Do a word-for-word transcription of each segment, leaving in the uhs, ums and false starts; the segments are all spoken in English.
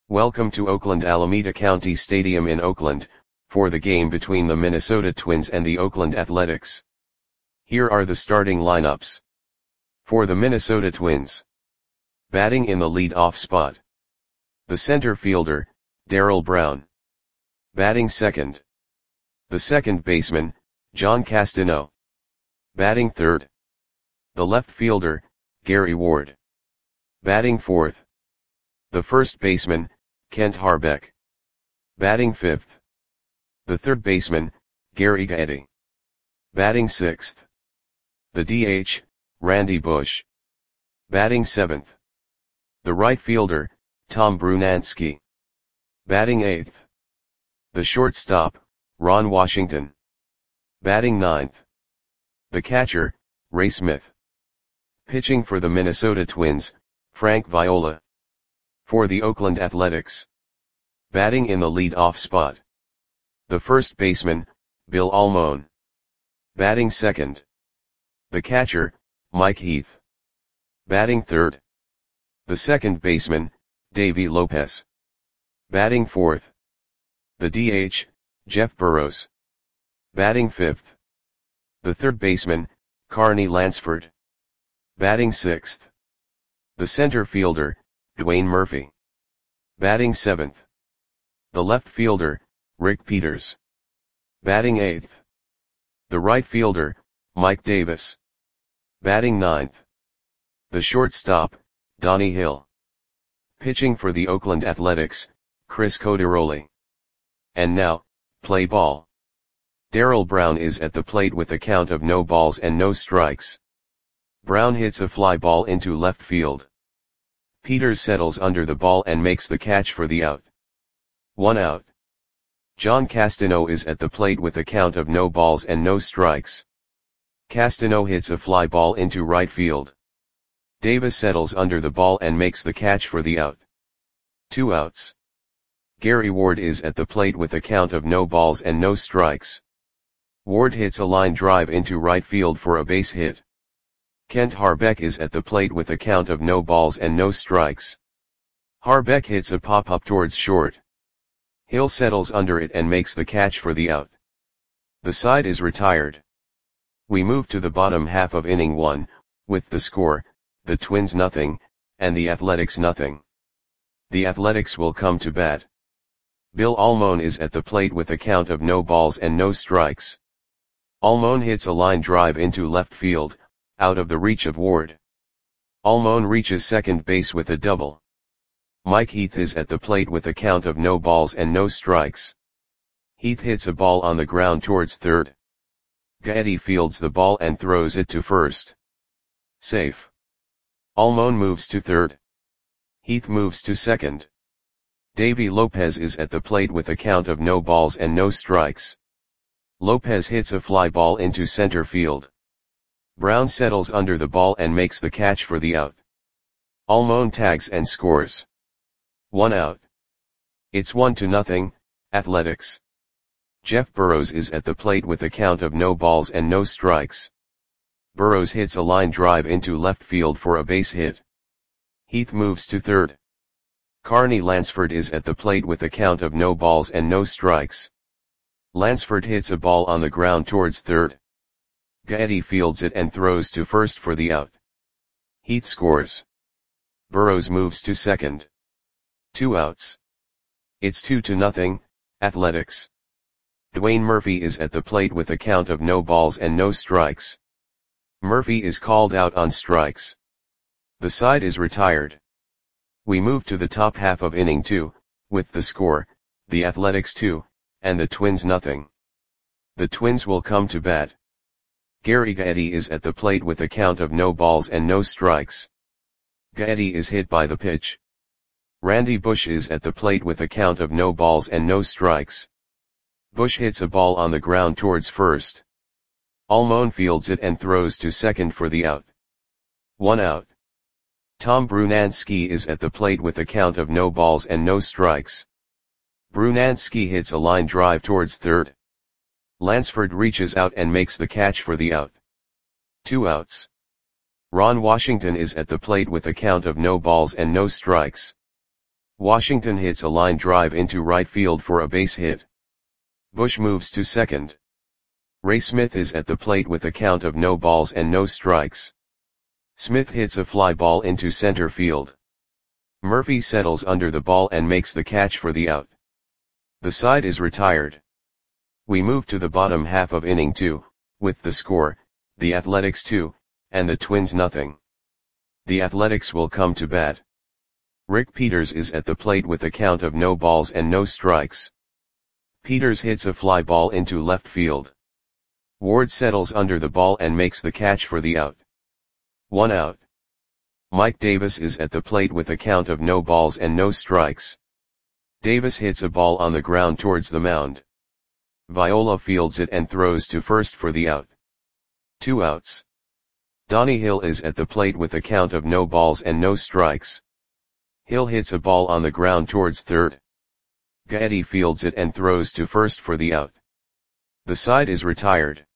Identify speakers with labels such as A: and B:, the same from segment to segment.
A: Welcome to Oakland Alameda County Stadium in Oakland, for the game between the Minnesota Twins and the Oakland Athletics. Here are the starting lineups. For the Minnesota Twins. Batting in the lead-off spot. The center fielder, Darrell Brown. Batting second. The second baseman, John Castano. Batting third. The left fielder, Gary Ward. Batting fourth. The first baseman, Kent Hrbek. Batting fifth. The third baseman, Gary Gaetti. Batting sixth. The D H, Randy Bush. Batting seventh. The right fielder, Tom Brunansky. Batting eighth. The shortstop, Ron Washington. Batting ninth. The catcher, Ray Smith. Pitching for the Minnesota Twins, Frank Viola. For the Oakland Athletics. Batting in the lead-off spot. The first baseman, Bill Almon. Batting second. The catcher, Mike Heath. Batting third. The second baseman, Davey Lopez. Batting fourth. The D H, Jeff Burroughs. Batting fifth. The third baseman, Carney Lansford. Batting sixth. The center fielder, Dwayne Murphy. Batting seventh. The left fielder, Rick Peters. Batting eighth. The right fielder, Mike Davis. Batting ninth. The shortstop, Donnie Hill. Pitching for the Oakland Athletics, Chris Coderoli. And now, play ball. Darrell Brown is at the plate with a count of no balls and no strikes. Brown hits a fly ball into left field. Peters settles under the ball and makes the catch for the out. One out. John Castano is at the plate with a count of no balls and no strikes. Castano hits a fly ball into right field. Davis settles under the ball and makes the catch for the out. Two outs. Gary Ward is at the plate with a count of no balls and no strikes. Ward hits a line drive into right field for a base hit. Kent Hrbek is at the plate with a count of no balls and no strikes. Hrbek hits a pop-up towards short. Hill settles under it and makes the catch for the out. The side is retired. We move to the bottom half of inning one, with the score, the Twins nothing, and the Athletics nothing. The Athletics will come to bat. Bill Almon is at the plate with a count of no balls and no strikes. Almon hits a line drive into left field, out of the reach of Ward. Almon reaches second base with a double. Mike Heath is at the plate with a count of no balls and no strikes. Heath hits a ball on the ground towards third. Gaetti fields the ball and throws it to first. Safe. Almon moves to third. Heath moves to second. Davey Lopez is at the plate with a count of no balls and no strikes. Lopez hits a fly ball into center field. Brown settles under the ball and makes the catch for the out. Almon tags and scores. One out. It's one to nothing, Athletics. Jeff Burroughs is at the plate with a count of no balls and no strikes. Burroughs hits a line drive into left field for a base hit. Heath moves to third. Carney Lansford is at the plate with a count of no balls and no strikes. Lansford hits a ball on the ground towards third. Gaetti fields it and throws to first for the out. Heath scores. Burroughs moves to second. Two outs. It's two to nothing, Athletics. Dwayne Murphy is at the plate with a count of no balls and no strikes. Murphy is called out on strikes. The side is retired. We move to the top half of inning two, with the score, the Athletics two, and the Twins nothing. The Twins will come to bat. Gary Gaetti is at the plate with a count of no balls and no strikes. Gaetti is hit by the pitch. Randy Bush is at the plate with a count of no balls and no strikes. Bush hits a ball on the ground towards first. Almon fields it and throws to second for the out. One out. Tom Brunansky is at the plate with a count of no balls and no strikes. Brunansky hits a line drive towards third. Lansford reaches out and makes the catch for the out. Two outs. Ron Washington is at the plate with a count of no balls and no strikes. Washington hits a line drive into right field for a base hit. Bush moves to second. Ray Smith is at the plate with a count of no balls and no strikes. Smith hits a fly ball into center field. Murphy settles under the ball and makes the catch for the out. The side is retired. We move to the bottom half of inning two, with the score, the Athletics two, and the Twins nothing. The Athletics will come to bat. Rick Peters is at the plate with a count of no balls and no strikes. Peters hits a fly ball into left field. Ward settles under the ball and makes the catch for the out. One out. Mike Davis is at the plate with a count of no balls and no strikes. Davis hits a ball on the ground towards the mound. Viola fields it and throws to first for the out. Two outs. Donnie Hill is at the plate with a count of no balls and no strikes. Hill hits a ball on the ground towards third. Gaetti fields it and throws to first for the out. The side is retired.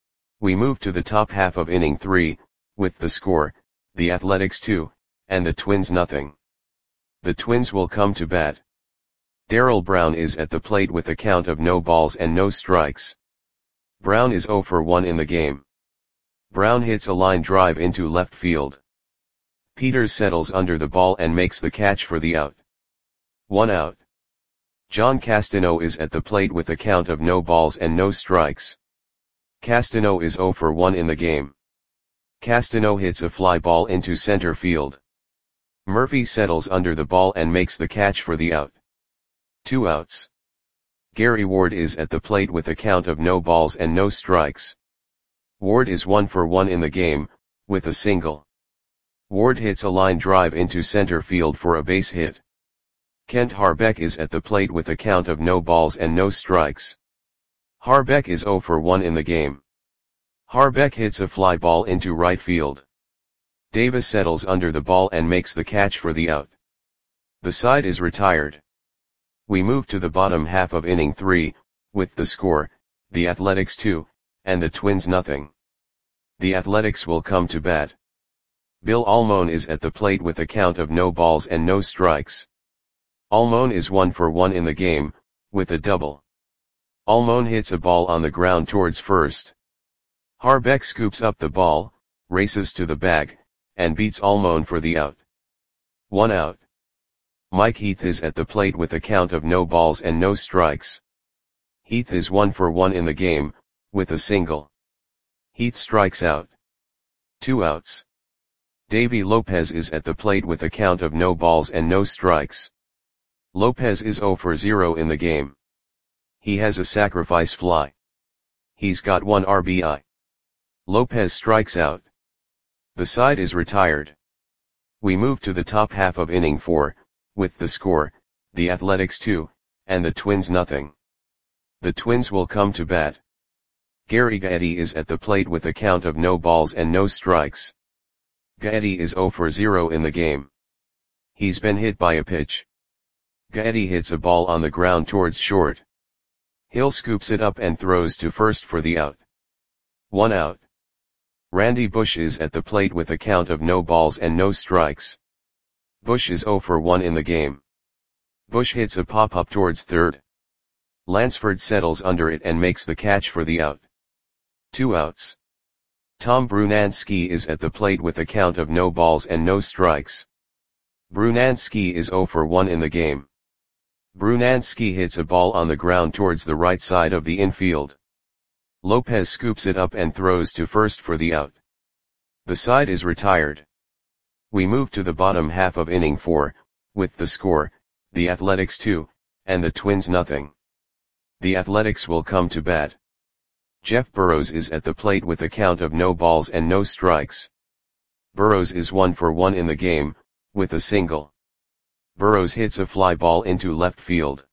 A: We move to the top half of inning three, with the score, the Athletics two, and the Twins nothing. The Twins will come to bat. Darrell Brown is at the plate with a count of no balls and no strikes. Brown is zero for one in the game. Brown hits a line drive into left field. Peters settles under the ball and makes the catch for the out. One out. John Castano is at the plate with a count of no balls and no strikes. Castano is zero for one in the game. Castano hits a fly ball into center field. Murphy settles under the ball and makes the catch for the out. Two outs. Gary Ward is at the plate with a count of no balls and no strikes. Ward is one for one in the game, with a single. Ward hits a line drive into center field for a base hit. Kent Harbeck is at the plate with a count of no balls and no strikes. Harbeck is zero for one in the game. Harbeck hits a fly ball into right field. Davis settles under the ball and makes the catch for the out. The side is retired. We move to the bottom half of inning three, with the score, the Athletics two, and the Twins nothing. The Athletics will come to bat. Bill Almon is at the plate with a count of no balls and no strikes. Almon is one for one in the game, with a double. Almon hits a ball on the ground towards first. Harbeck scoops up the ball, races to the bag, and beats Almon for the out. One out. Mike Heath is at the plate with a count of no balls and no strikes. Heath is one for one in the game, with a single. Heath strikes out. Two outs. Davy Lopez is at the plate with a count of no balls and no strikes. Lopez is zero for zero in the game. He has a sacrifice fly. He's got one R B I. Lopez strikes out. The side is retired. We move to the top half of inning four, with the score, the Athletics two, and the Twins nothing. The Twins will come to bat. Gary Gaetti is at the plate with a count of no balls and no strikes. Gaetti is zero for zero in the game. He's been hit by a pitch. Gaetti hits a ball on the ground towards short. Hill scoops it up and throws to first for the out. One out. Randy Bush is at the plate with a count of no balls and no strikes. Bush is zero for one in the game. Bush hits a pop-up towards third. Lansford settles under it and makes the catch for the out. Two outs. Tom Brunansky is at the plate with a count of no balls and no strikes. Brunansky is zero for one in the game. Brunansky hits a ball on the ground towards the right side of the infield. Lopez scoops it up and throws to first for the out. The side is retired. We move to the bottom half of inning four, with the score, the Athletics two, and the Twins nothing. The Athletics will come to bat. Jeff Burrows is at the plate with a count of no balls and no strikes. Burrows is one for one in the game, with a single. Burrows hits a fly ball into left field.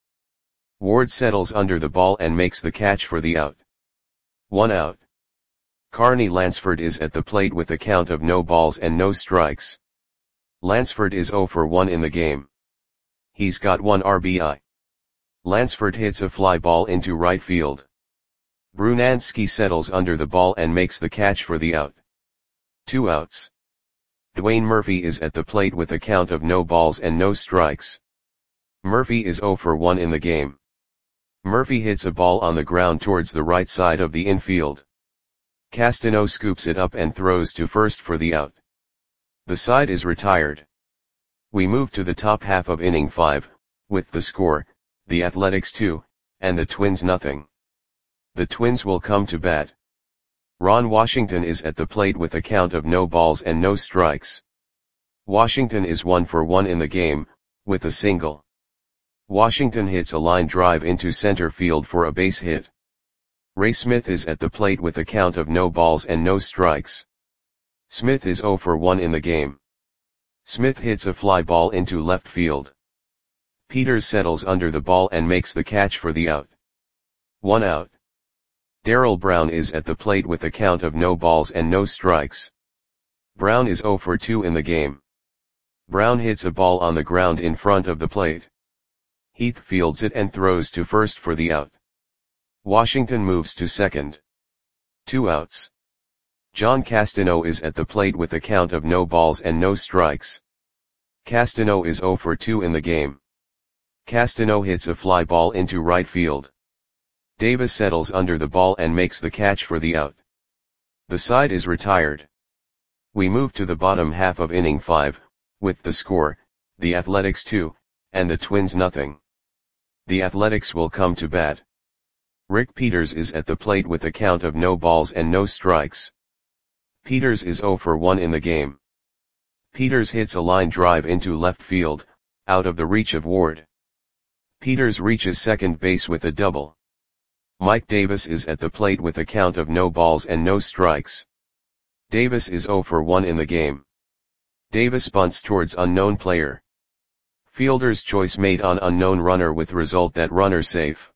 A: Ward settles under the ball and makes the catch for the out. One out. Carney Lansford is at the plate with a count of no balls and no strikes. Lansford is zero for one in the game. He's got one R B I. Lansford hits a fly ball into right field. Brunansky settles under the ball and makes the catch for the out. Two outs. Dwayne Murphy is at the plate with a count of no balls and no strikes. Murphy is zero for one in the game. Murphy hits a ball on the ground towards the right side of the infield. Castano scoops it up and throws to first for the out. The side is retired. We move to the top half of inning five, with the score, the Athletics two, and the Twins nothing. The Twins will come to bat. Ron Washington is at the plate with a count of no balls and no strikes. Washington is one for one in the game, with a single. Washington hits a line drive into center field for a base hit. Ray Smith is at the plate with a count of no balls and no strikes. Smith is zero for one in the game. Smith hits a fly ball into left field. Peters settles under the ball and makes the catch for the out. One out. Darrell Brown is at the plate with a count of no balls and no strikes. Brown is zero for two in the game. Brown hits a ball on the ground in front of the plate. Heath fields it and throws to first for the out. Washington moves to second. Two outs. John Castano is at the plate with a count of no balls and no strikes. Castano is zero for two in the game. Castano hits a fly ball into right field. Davis settles under the ball and makes the catch for the out. The side is retired. We move to the bottom half of inning five, with the score, the Athletics two, and the Twins nothing. The Athletics will come to bat. Rick Peters is at the plate with a count of no balls and no strikes. Peters is zero for one in the game. Peters hits a line drive into left field, out of the reach of Ward. Peters reaches second base with a double. Mike Davis is at the plate with a count of no balls and no strikes. Davis is zero for one in the game. Davis bunts towards unknown player. Fielder's choice made on unknown runner with result that runner safe.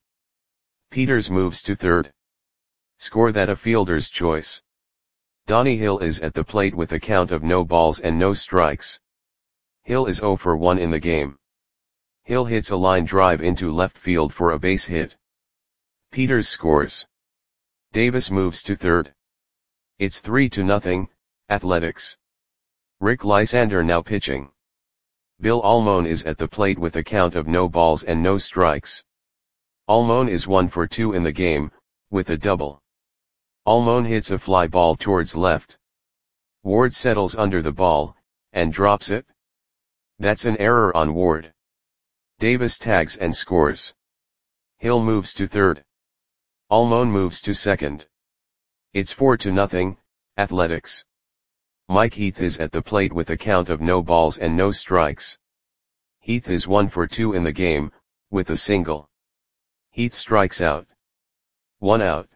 A: Peters moves to third. Score that a fielder's choice. Donnie Hill is at the plate with a count of no balls and no strikes. Hill is zero for one in the game. Hill hits a line drive into left field for a base hit. Peters scores. Davis moves to third. It's three to nothing, Athletics. Rick Lysander now pitching. Bill Almon is at the plate with a count of no balls and no strikes. Almon is one for two in the game, with a double. Almon hits a fly ball towards left. Ward settles under the ball, and drops it. That's an error on Ward. Davis tags and scores. Hill moves to third. Almon moves to second. It's four to nothing, Athletics. Mike Heath is at the plate with a count of no balls and no strikes. Heath is one for two in the game, with a single. Heath strikes out. One out.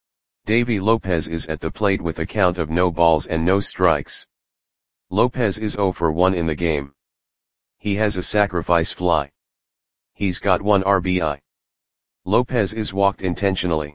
A: Davy Lopez is at the plate with a count of no balls and no strikes. Lopez is zero for one in the game. He has a sacrifice fly. He's got one R B I. Lopez is walked intentionally.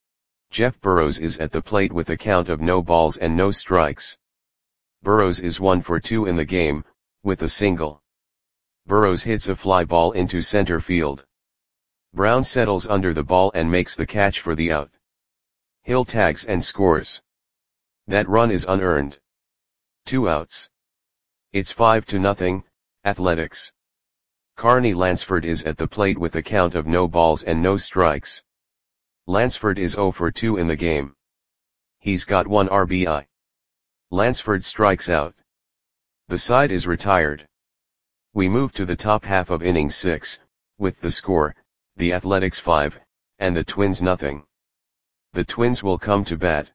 A: Jeff Burrows is at the plate with a count of no balls and no strikes. Burrows is one for two in the game, with a single. Burrows hits a fly ball into center field. Brown settles under the ball and makes the catch for the out. Hill tags and scores. That run is unearned. Two outs. It's five to nothing, Athletics. Carney Lansford is at the plate with a count of no balls and no strikes. Lansford is zero for two in the game. He's got one R B I. Lansford strikes out. The side is retired. We move to the top half of inning six, with the score, the Athletics five, and the Twins nothing. The Twins will come to bat.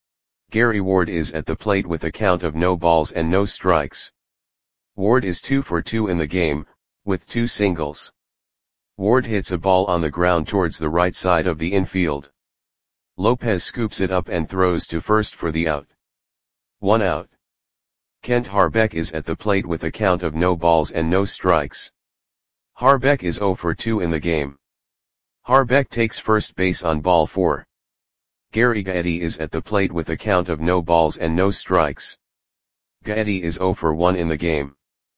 A: Gary Ward is at the plate with a count of no balls and no strikes. Ward is two for two in the game, with two singles. Ward hits a ball on the ground towards the right side of the infield. Lopez scoops it up and throws to first for the out. One out. Kent Harbeck is at the plate with a count of no balls and no strikes. Harbeck is zero for two in the game. Harbeck takes first base on ball four. Gary Gaetti is at the plate with a count of no balls and no strikes. Gaetti is zero for one in the game.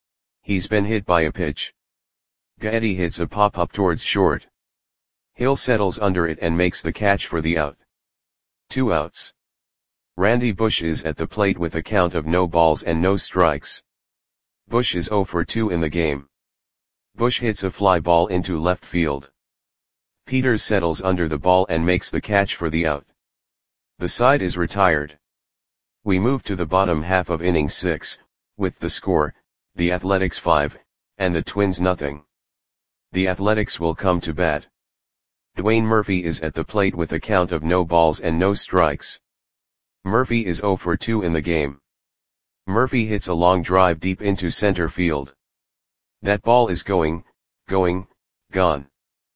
A: He's been hit by a pitch. Gaetti hits a pop-up towards short. Hill settles under it and makes the catch for the out. Two outs. Randy Bush is at the plate with a count of no balls and no strikes. Bush is zero for two in the game. Bush hits a fly ball into left field. Peters settles under the ball and makes the catch for the out. The side is retired. We move to the bottom half of inning six, with the score, the Athletics five, and the Twins nothing. The Athletics will come to bat. Dwayne Murphy is at the plate with a count of no balls and no strikes. Murphy is oh for two in the game. Murphy hits a long drive deep into center field. That ball is going, going, gone.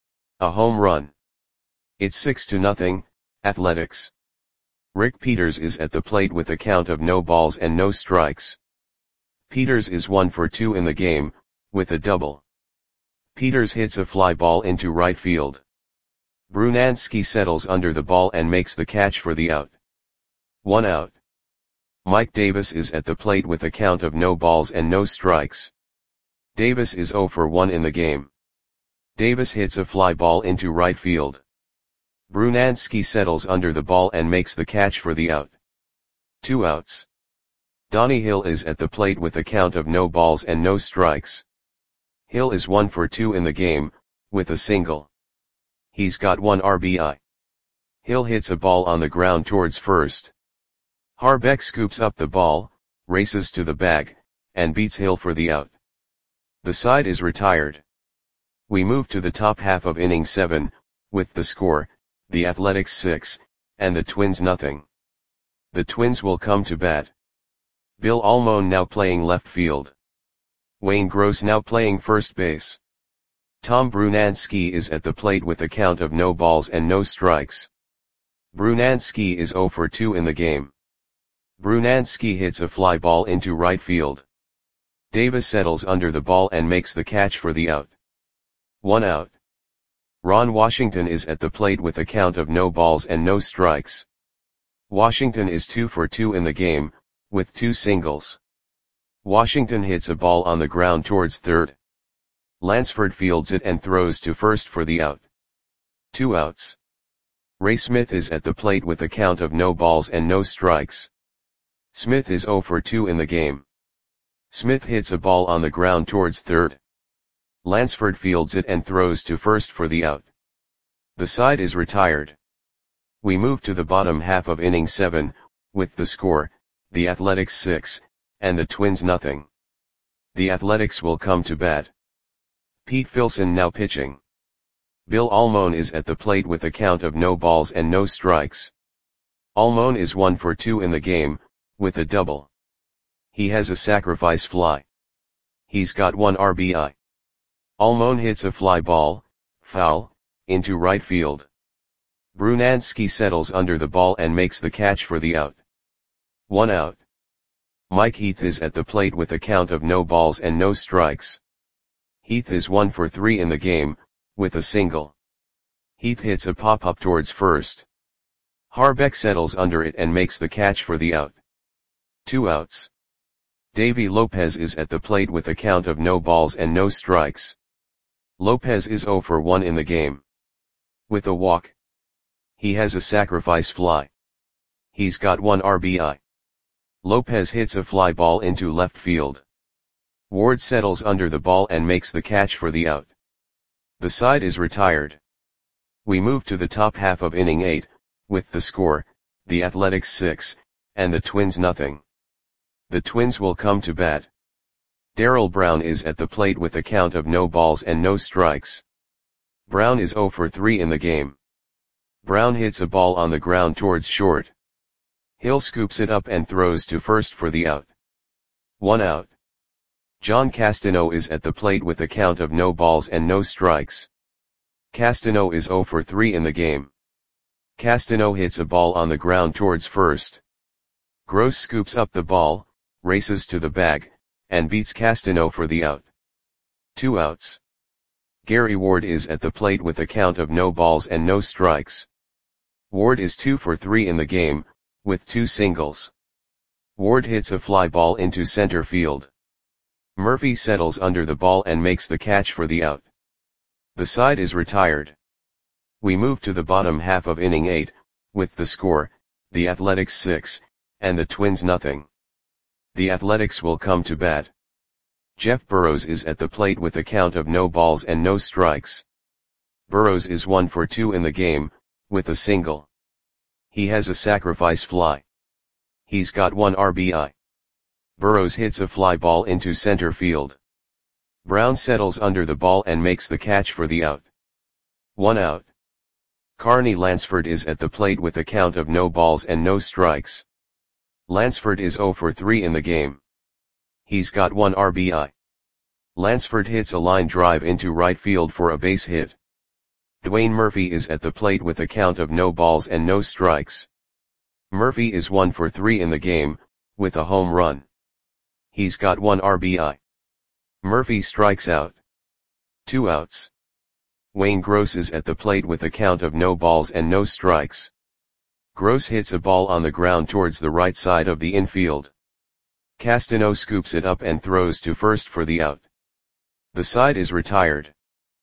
A: A home run. It's six to nothing, Athletics. Rick Peters is at the plate with a count of no balls and no strikes. Peters is one for two in the game, with a double. Peters hits a fly ball into right field. Brunansky settles under the ball and makes the catch for the out. One out. Mike Davis is at the plate with a count of no balls and no strikes. Davis is oh for one in the game. Davis hits a fly ball into right field. Brunansky settles under the ball and makes the catch for the out. Two outs. Donnie Hill is at the plate with a count of no balls and no strikes. Hill is one for two in the game, with a single. He's got one R B I. Hill hits a ball on the ground towards first. Harbeck scoops up the ball, races to the bag, and beats Hill for the out. The side is retired. We move to the top half of inning seven, with the score, the Athletics six, and the Twins nothing. The Twins will come to bat. Bill Almon now playing left field. Wayne Gross now playing first base. Tom Brunansky is at the plate with a count of no balls and no strikes. Brunansky is oh for two in the game. Brunansky hits a fly ball into right field. Davis settles under the ball and makes the catch for the out. One out. Ron Washington is at the plate with a count of no balls and no strikes. Washington is two for two in the game, with two singles. Washington hits a ball on the ground towards third. Lansford fields it and throws to first for the out. Two outs. Ray Smith is at the plate with a count of no balls and no strikes. Smith is oh for two in the game. Smith hits a ball on the ground towards third. Lansford fields it and throws to first for the out. The side is retired. We move to the bottom half of inning seven, with the score, the Athletics six, and the Twins nothing. The Athletics will come to bat. Pete Filson now pitching. Bill Almon is at the plate with a count of no balls and no strikes. Almon is one for two in the game, with a double. He has a sacrifice fly. He's got one R B I. Almon hits a fly ball, foul, into right field. Brunansky settles under the ball and makes the catch for the out. One out. Mike Heath is at the plate with a count of no balls and no strikes. Heath is one for three in the game, with a single. Heath hits a pop-up towards first. Harbeck settles under it and makes the catch for the out. Two outs. Davy Lopez is at the plate with a count of no balls and no strikes. Lopez is oh for one in the game. With a walk. He has a sacrifice fly. He's got one R B I. Lopez hits a fly ball into left field. Ward settles under the ball and makes the catch for the out. The side is retired. We move to the top half of inning eight, with the score, the Athletics six, and the Twins nothing. The Twins will come to bat. Darrell Brown is at the plate with a count of no balls and no strikes. Brown is oh for three in the game. Brown hits a ball on the ground towards short. Hill scoops it up and throws to first for the out. One out. John Castano is at the plate with a count of no balls and no strikes. Castano is oh for three in the game. Castano hits a ball on the ground towards first. Gross scoops up the ball, races to the bag, and beats Castano for the out. Two outs. Gary Ward is at the plate with a count of no balls and no strikes. Ward is two for three in the game, with two singles. Ward hits a fly ball into center field. Murphy settles under the ball and makes the catch for the out. The side is retired. We move to the bottom half of inning eight, with the score, the Athletics six, and the Twins nothing. The Athletics will come to bat. Jeff Burroughs is at the plate with a count of no balls and no strikes. Burroughs is one for two in the game, with a single. He has a sacrifice fly. He's got one R B I. Burroughs hits a fly ball into center field. Brown settles under the ball and makes the catch for the out. One out. Carney Lansford is at the plate with a count of no balls and no strikes. Lansford is zero for three in the game. He's got one R B I. Lansford hits a line drive into right field for a base hit. Dwayne Murphy is at the plate with a count of no balls and no strikes. Murphy is one for three in the game, with a home run. He's got one R B I. Murphy strikes out. Two outs. Wayne Gross is at the plate with a count of no balls and no strikes. Gross hits a ball on the ground towards the right side of the infield. Castano scoops it up and throws to first for the out. The side is retired.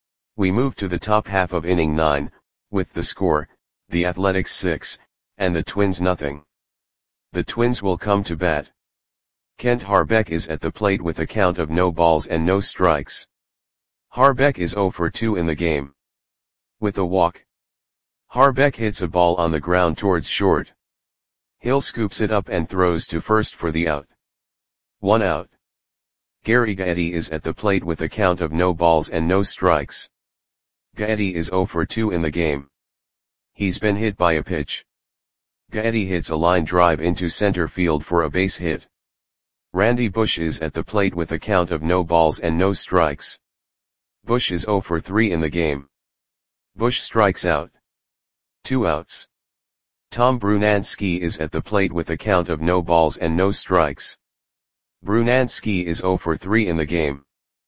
A: We move to the top half of inning nine, with the score, the Athletics six, and the Twins nothing. The Twins will come to bat. Kent Harbeck is at the plate with a count of no balls and no strikes. Harbeck is zero for two in the game. With a walk. Harbeck hits a ball on the ground towards short. Hill scoops it up and throws to first for the out. One out. Gary Gaetti is at the plate with a count of no balls and no strikes. Gaetti is zero for two in the game. He's been hit by a pitch. Gaetti hits a line drive into center field for a base hit. Randy Bush is at the plate with a count of no balls and no strikes. Bush is zero for three in the game. Bush strikes out. Two outs. Tom Brunansky is at the plate with a count of no balls and no strikes. Brunansky is zero for three in the game.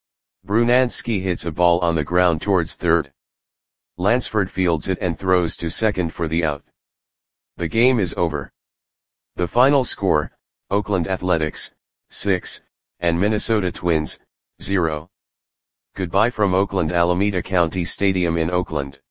A: Brunansky hits a ball on the ground towards third. Lansford fields it and throws to second for the out. The game is over. The final score, Oakland Athletics, six, and Minnesota Twins, zero. Goodbye from Oakland Alameda County Stadium in Oakland.